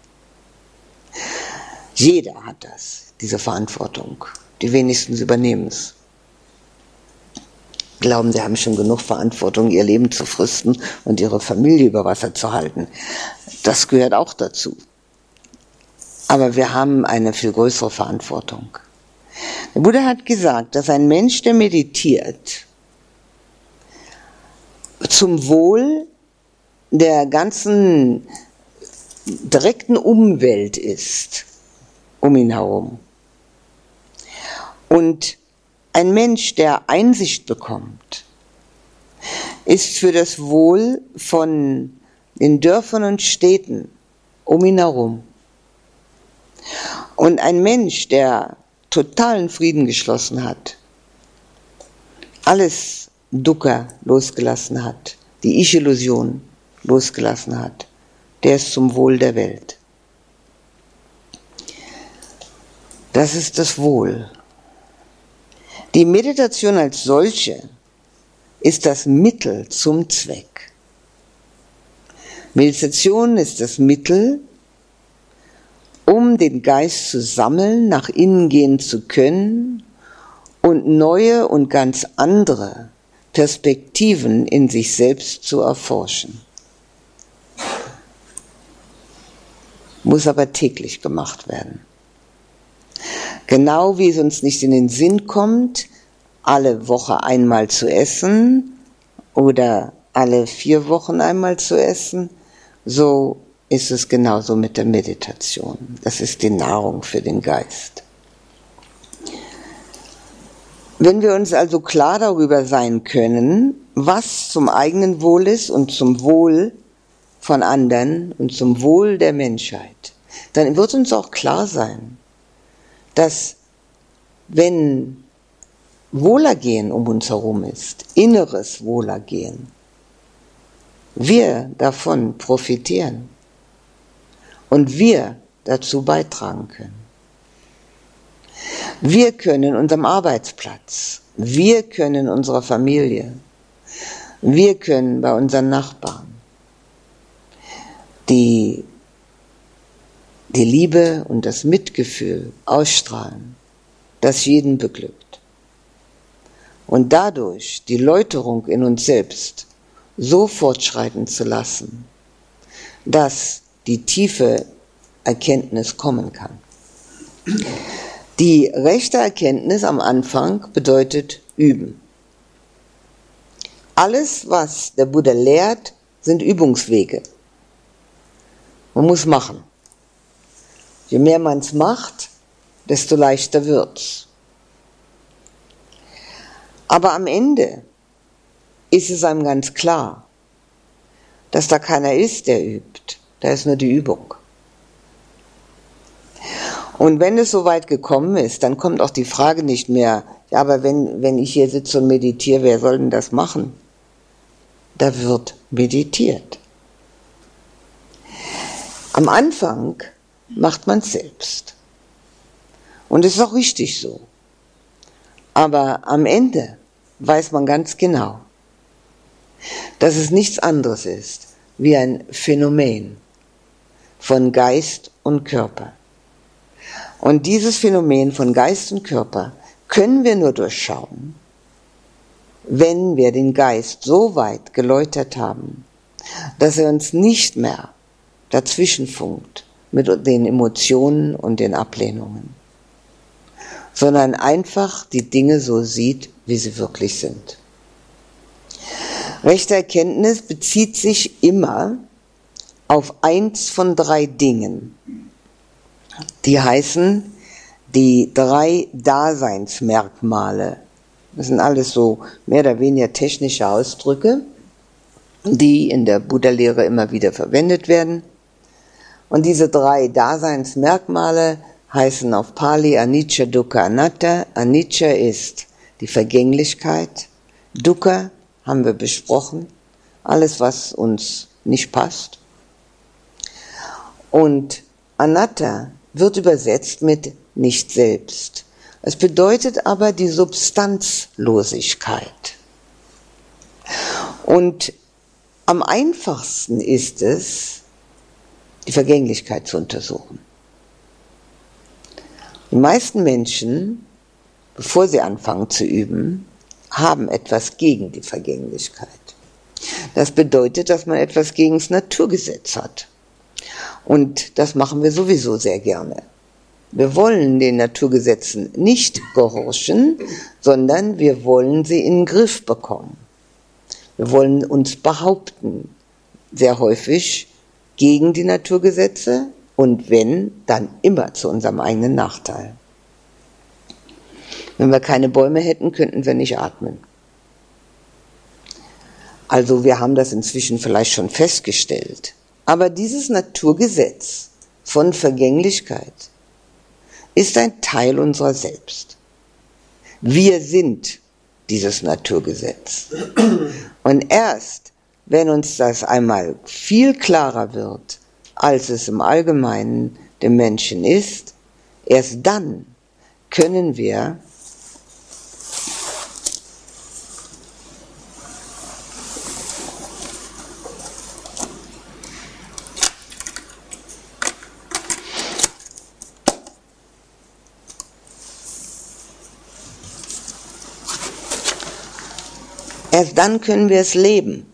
Jeder hat das, diese Verantwortung. Die wenigsten übernehmen es. Glauben, sie haben schon genug Verantwortung, ihr Leben zu fristen und ihre Familie über Wasser zu halten. Das gehört auch dazu. Aber wir haben eine viel größere Verantwortung. Der Buddha hat gesagt, dass ein Mensch, der meditiert, zum Wohl der ganzen direkten Umwelt ist, um ihn herum. Und ein Mensch, der Einsicht bekommt, ist für das Wohl von den Dörfern und Städten um ihn herum. Und ein Mensch, der totalen Frieden geschlossen hat, alles Dukkha losgelassen hat, die Ich-Illusion losgelassen hat, der ist zum Wohl der Welt. Das ist das Wohl. Die Meditation als solche ist das Mittel zum Zweck. Meditation ist das Mittel, um den Geist zu sammeln, nach innen gehen zu können und neue und ganz andere Perspektiven in sich selbst zu erforschen. Muss aber täglich gemacht werden. Genau wie es uns nicht in den Sinn kommt, alle Woche einmal zu essen oder alle 4 Wochen einmal zu essen, so ist es genauso mit der Meditation. Das ist die Nahrung für den Geist. Wenn wir uns also klar darüber sein können, was zum eigenen Wohl ist und zum Wohl von anderen und zum Wohl der Menschheit, dann wird uns auch klar sein, dass wenn Wohlergehen um uns herum ist, inneres Wohlergehen, wir davon profitieren und wir dazu beitragen können. Wir können unserem Arbeitsplatz, wir können unserer Familie, wir können bei unseren Nachbarn die Liebe und das Mitgefühl ausstrahlen, das jeden beglückt. Und dadurch die Läuterung in uns selbst so fortschreiten zu lassen, dass die tiefe Erkenntnis kommen kann. Die rechte Erkenntnis am Anfang bedeutet üben. Alles, was der Buddha lehrt, sind Übungswege. Man muss machen. Je mehr man es macht, desto leichter wird's. Aber am Ende ist es einem ganz klar, dass da keiner ist, der übt. Da ist nur die Übung. Und wenn es so weit gekommen ist, dann kommt auch die Frage nicht mehr, ja, aber wenn ich hier sitze und meditiere, wer soll denn das machen? Da wird meditiert. Am Anfang macht man es selbst. Und es ist auch richtig so. Aber am Ende weiß man ganz genau, dass es nichts anderes ist wie ein Phänomen von Geist und Körper. Und dieses Phänomen von Geist und Körper können wir nur durchschauen, wenn wir den Geist so weit geläutert haben, dass er uns nicht mehr dazwischenfunkt mit den Emotionen und den Ablehnungen, sondern einfach die Dinge so sieht, wie sie wirklich sind. Rechte Erkenntnis bezieht sich immer auf eins von 3 Dingen. Die heißen die 3 Daseinsmerkmale. Das sind alles so mehr oder weniger technische Ausdrücke, die in der Buddha-Lehre immer wieder verwendet werden. Und diese 3 Daseinsmerkmale heißen auf Pali Anicca, Dukkha, Anatta. Anicca ist die Vergänglichkeit. Dukkha haben wir besprochen. Alles, was uns nicht passt. Und Anatta wird übersetzt mit nicht selbst. Es bedeutet aber die Substanzlosigkeit. Und am einfachsten ist es, die Vergänglichkeit zu untersuchen. Die meisten Menschen, bevor sie anfangen zu üben, haben etwas gegen die Vergänglichkeit. Das bedeutet, dass man etwas gegen das Naturgesetz hat. Und das machen wir sowieso sehr gerne. Wir wollen den Naturgesetzen nicht gehorchen, sondern wir wollen sie in den Griff bekommen. Wir wollen uns behaupten, sehr häufig gegen die Naturgesetze und wenn, dann immer zu unserem eigenen Nachteil. Wenn wir keine Bäume hätten, könnten wir nicht atmen. Also wir haben das inzwischen vielleicht schon festgestellt. Aber dieses Naturgesetz von Vergänglichkeit ist ein Teil unserer selbst. Wir sind dieses Naturgesetz. Und erst, wenn uns das einmal viel klarer wird, als es im Allgemeinen dem Menschen ist, erst dann können wir es leben.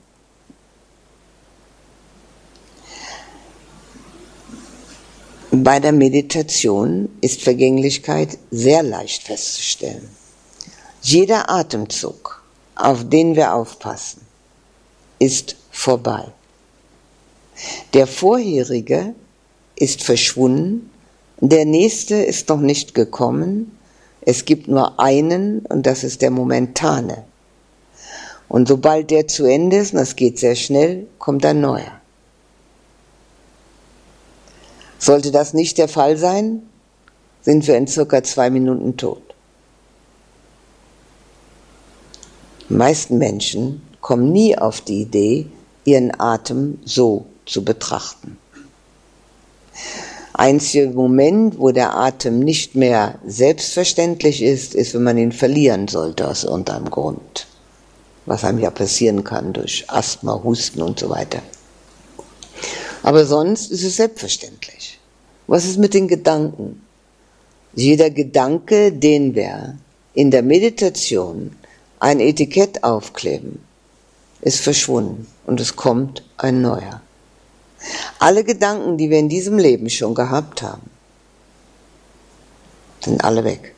Bei der Meditation ist Vergänglichkeit sehr leicht festzustellen. Jeder Atemzug, auf den wir aufpassen, ist vorbei. Der vorherige ist verschwunden, der nächste ist noch nicht gekommen. Es gibt nur einen und das ist der momentane. Und sobald der zu Ende ist, und das geht sehr schnell, kommt ein neuer. Sollte das nicht der Fall sein, sind wir in circa 2 Minuten tot. Die meisten Menschen kommen nie auf die Idee, ihren Atem so zu betrachten. Einziger Moment, wo der Atem nicht mehr selbstverständlich ist, ist, wenn man ihn verlieren sollte aus irgendeinem Grund. Was einem ja passieren kann durch Asthma, Husten und so weiter. Aber sonst ist es selbstverständlich. Was ist mit den Gedanken? Jeder Gedanke, den wir in der Meditation ein Etikett aufkleben, ist verschwunden und es kommt ein neuer. Alle Gedanken, die wir in diesem Leben schon gehabt haben, sind alle weg.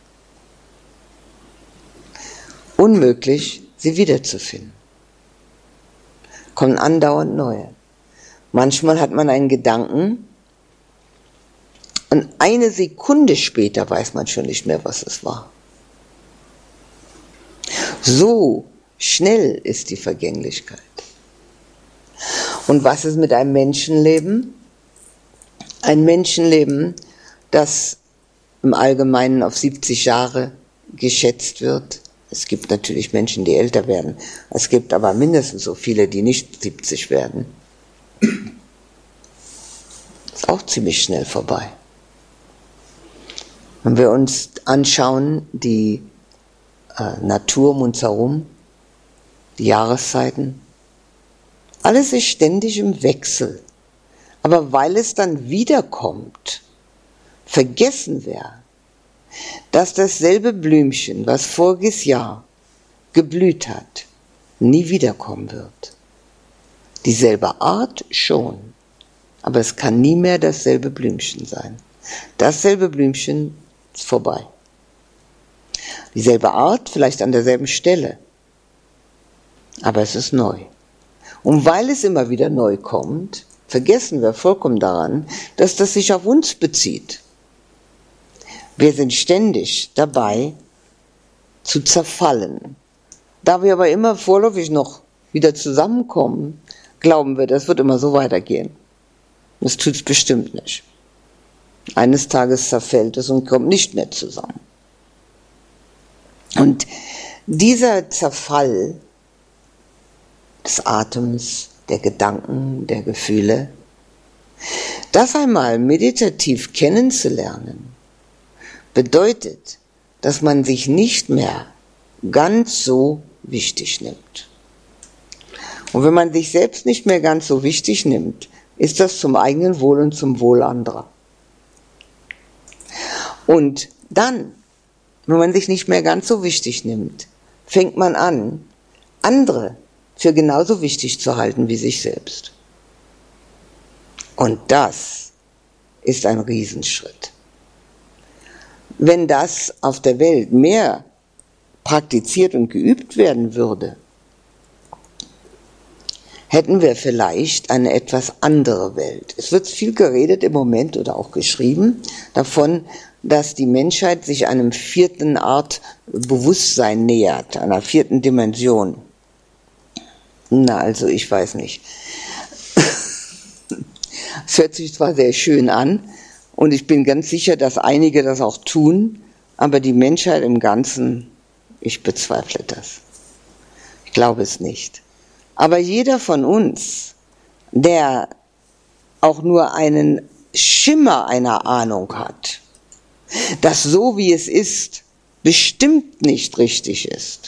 Unmöglich, sie wiederzufinden. Kommen andauernd neue. Manchmal hat man einen Gedanken und eine Sekunde später weiß man schon nicht mehr, was es war. So schnell ist die Vergänglichkeit. Und was ist mit einem Menschenleben? Ein Menschenleben, das im Allgemeinen auf 70 Jahre geschätzt wird. Es gibt natürlich Menschen, die älter werden. Es gibt aber mindestens so viele, die nicht 70 werden. Ist auch ziemlich schnell vorbei. Wenn wir uns anschauen, die Natur um uns herum, die Jahreszeiten, Alles ist ständig im Wechsel. Aber weil es dann wiederkommt, vergessen wir, dass dasselbe Blümchen, was voriges Jahr geblüht hat, nie wiederkommen wird. Dieselbe Art schon, aber es kann nie mehr dasselbe Blümchen sein. Dasselbe Blümchen ist vorbei. Dieselbe Art, vielleicht an derselben Stelle, aber es ist neu. Und weil es immer wieder neu kommt, vergessen wir vollkommen daran, dass das sich auf uns bezieht. Wir sind ständig dabei zu zerfallen. Da wir aber immer vorläufig noch wieder zusammenkommen, glauben wir, das wird immer so weitergehen. Das tut es bestimmt nicht. Eines Tages zerfällt es und kommt nicht mehr zusammen. Und dieser Zerfall des Atems, der Gedanken, der Gefühle, das einmal meditativ kennenzulernen, bedeutet, dass man sich nicht mehr ganz so wichtig nimmt. Und wenn man sich selbst nicht mehr ganz so wichtig nimmt, ist das zum eigenen Wohl und zum Wohl anderer. Und dann, wenn man sich nicht mehr ganz so wichtig nimmt, fängt man an, andere für genauso wichtig zu halten wie sich selbst. Und das ist ein Riesenschritt. Wenn das auf der Welt mehr praktiziert und geübt werden würde, hätten wir vielleicht eine etwas andere Welt. Es wird viel geredet im Moment oder auch geschrieben davon, dass die Menschheit sich einem 4. Art Bewusstsein nähert, einer 4. Dimension. Na, also ich weiß nicht. Es hört sich zwar sehr schön an und ich bin ganz sicher, dass einige das auch tun, aber die Menschheit im Ganzen, ich bezweifle das. Ich glaube es nicht. Aber jeder von uns, der auch nur einen Schimmer einer Ahnung hat, dass so wie es ist, bestimmt nicht richtig ist.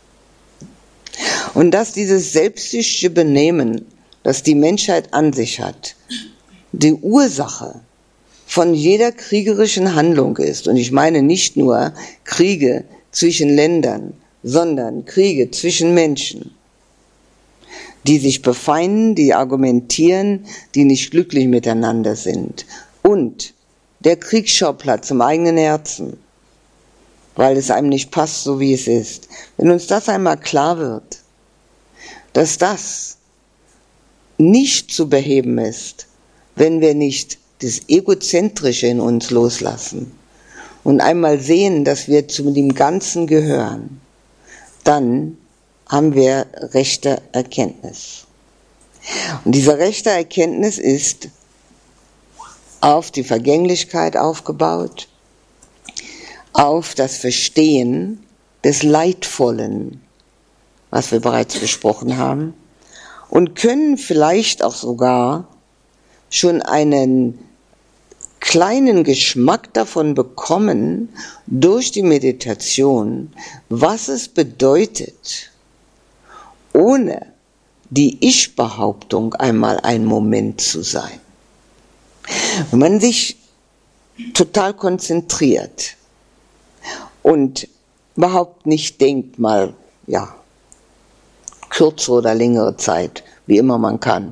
Und dass dieses selbstsüchtige Benehmen, das die Menschheit an sich hat, die Ursache von jeder kriegerischen Handlung ist. Und ich meine nicht nur Kriege zwischen Ländern, sondern Kriege zwischen Menschen, die sich befeinden, die argumentieren, die nicht glücklich miteinander sind. Und der Kriegsschauplatz im eigenen Herzen, weil es einem nicht passt, so wie es ist. Wenn uns das einmal klar wird, dass das nicht zu beheben ist, wenn wir nicht das Egozentrische in uns loslassen und einmal sehen, dass wir zu dem Ganzen gehören, dann haben wir rechte Erkenntnis. Und diese rechte Erkenntnis ist auf die Vergänglichkeit aufgebaut, auf das Verstehen des Leidvollen, was wir bereits besprochen haben, und können vielleicht auch sogar schon einen kleinen Geschmack davon bekommen durch die Meditation, was es bedeutet, ohne die Ich-Behauptung einmal ein Moment zu sein. Wenn man sich total konzentriert und überhaupt nicht denkt, mal, ja, kürzere oder längere Zeit, wie immer man kann,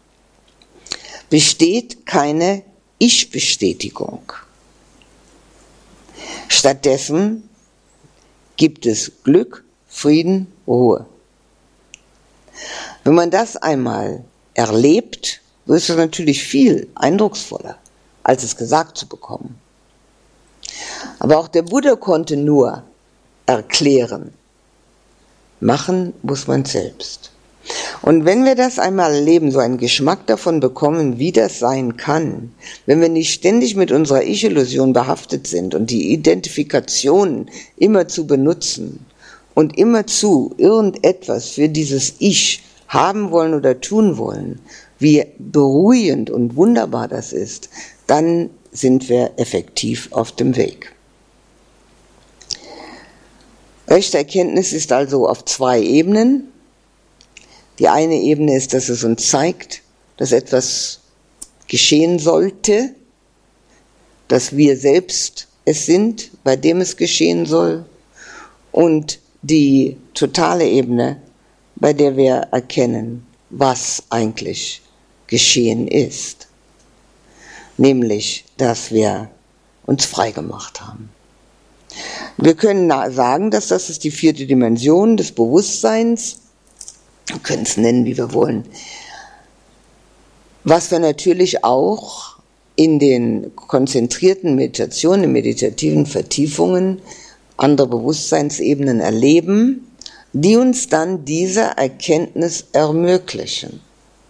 besteht keine Ich-Bestätigung. Stattdessen gibt es Glück, Frieden, Ruhe. Wenn man das einmal erlebt, so ist es natürlich viel eindrucksvoller, als es gesagt zu bekommen. Aber auch der Buddha konnte nur erklären. Machen muss man selbst. Und wenn wir das einmal erleben, so einen Geschmack davon bekommen, wie das sein kann, wenn wir nicht ständig mit unserer Ich-Illusion behaftet sind und die Identifikation immer zu benutzen und immerzu irgendetwas für dieses Ich haben wollen oder tun wollen, wie beruhigend und wunderbar das ist, dann sind wir effektiv auf dem Weg. Rechte Erkenntnis ist also auf 2 Ebenen. Die eine Ebene ist, dass es uns zeigt, dass etwas geschehen sollte, dass wir selbst es sind, bei dem es geschehen soll, und die totale Ebene, bei der wir erkennen, was eigentlich geschehen ist, nämlich, dass wir uns frei gemacht haben. Wir können sagen, dass das ist die 4. Dimension des Bewusstseins, wir können es nennen, wie wir wollen, was wir natürlich auch in den konzentrierten Meditationen, in meditativen Vertiefungen anderer Bewusstseinsebenen erleben, die uns dann diese Erkenntnis ermöglichen.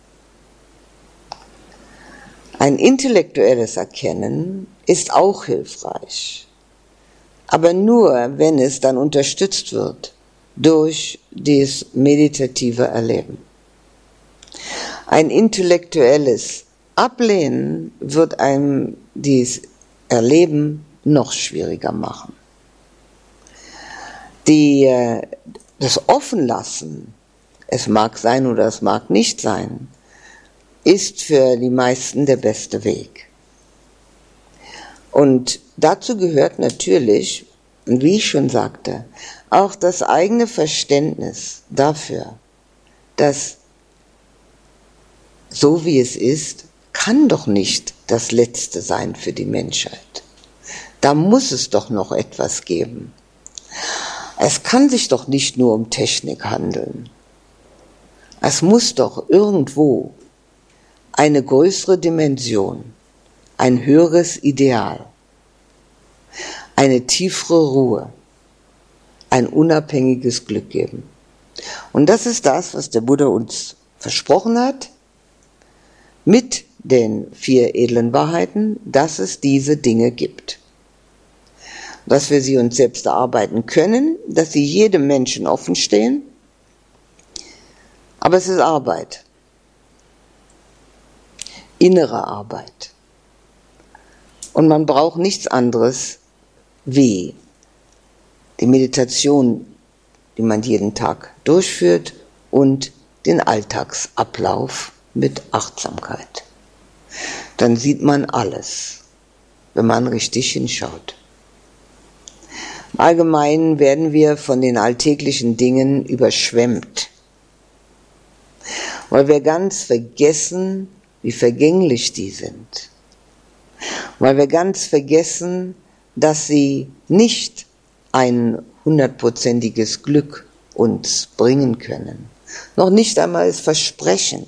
Ein intellektuelles Erkennen ist auch hilfreich, aber nur, wenn es dann unterstützt wird durch dieses meditative Erleben. Ein intellektuelles Ablehnen wird einem dieses Erleben noch schwieriger machen. Das Offenlassen, es mag sein oder es mag nicht sein, ist für die meisten der beste Weg. Und dazu gehört natürlich, wie ich schon sagte, auch das eigene Verständnis dafür, dass so wie es ist, kann doch nicht das Letzte sein für die Menschheit. Da muss es doch noch etwas geben. Es kann sich doch nicht nur um Technik handeln. Es muss doch irgendwo eine größere Dimension, ein höheres Ideal, eine tiefere Ruhe, ein unabhängiges Glück geben. Und das ist das, was der Buddha uns versprochen hat, mit den 4 edlen Wahrheiten, dass es diese Dinge gibt. Dass wir sie uns selbst erarbeiten können, dass sie jedem Menschen offen stehen, aber es ist Arbeit. Innere Arbeit. Und man braucht nichts anderes wie die Meditation, die man jeden Tag durchführt, und den Alltagsablauf mit Achtsamkeit. Dann sieht man alles, wenn man richtig hinschaut. Im Allgemeinen werden wir von den alltäglichen Dingen überschwemmt, weil wir ganz vergessen, wie vergänglich die sind. Weil wir ganz vergessen, dass sie nicht ein 100%iges Glück uns bringen können. Noch nicht einmal das Versprechen.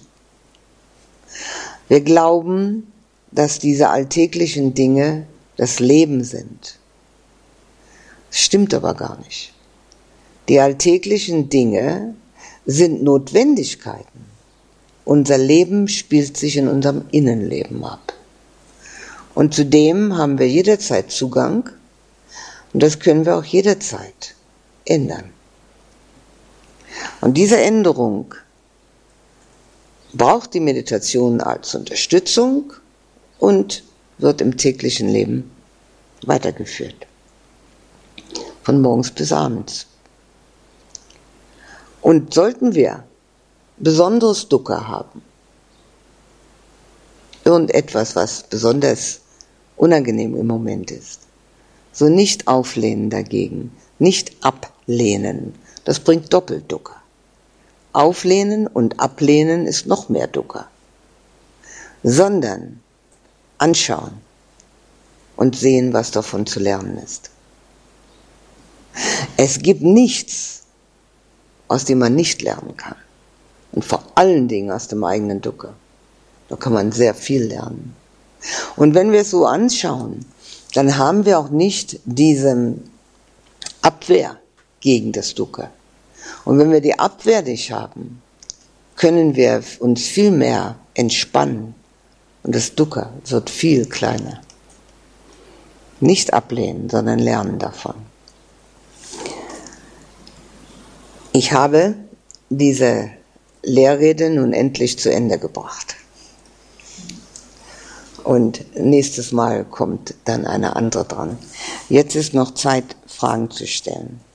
Wir glauben, dass diese alltäglichen Dinge das Leben sind. Das stimmt aber gar nicht. Die alltäglichen Dinge sind Notwendigkeiten. Unser Leben spielt sich in unserem Innenleben ab. Und zudem haben wir jederzeit Zugang, und das können wir auch jederzeit ändern. Und diese Änderung braucht die Meditation als Unterstützung und wird im täglichen Leben weitergeführt. Von morgens bis abends. Und sollten wir besonderes Dukkha haben, irgendetwas, was besonders unangenehm im Moment ist, so nicht auflehnen dagegen, nicht ablehnen, das bringt doppelt Dukkha. Auflehnen und ablehnen ist noch mehr Dukkha, sondern anschauen und sehen, was davon zu lernen ist. Es gibt nichts, aus dem man nicht lernen kann. Und vor allen Dingen aus dem eigenen Dukkha. Da kann man sehr viel lernen. Und wenn wir es so anschauen, dann haben wir auch nicht diese Abwehr gegen das Dukkha. Und wenn wir die Abwehr nicht haben, können wir uns viel mehr entspannen. Und das Dukkha wird viel kleiner. Nicht ablehnen, sondern lernen davon. Ich habe diese Lehrrede nun endlich zu Ende gebracht. Und nächstes Mal kommt dann eine andere dran. Jetzt ist noch Zeit, Fragen zu stellen.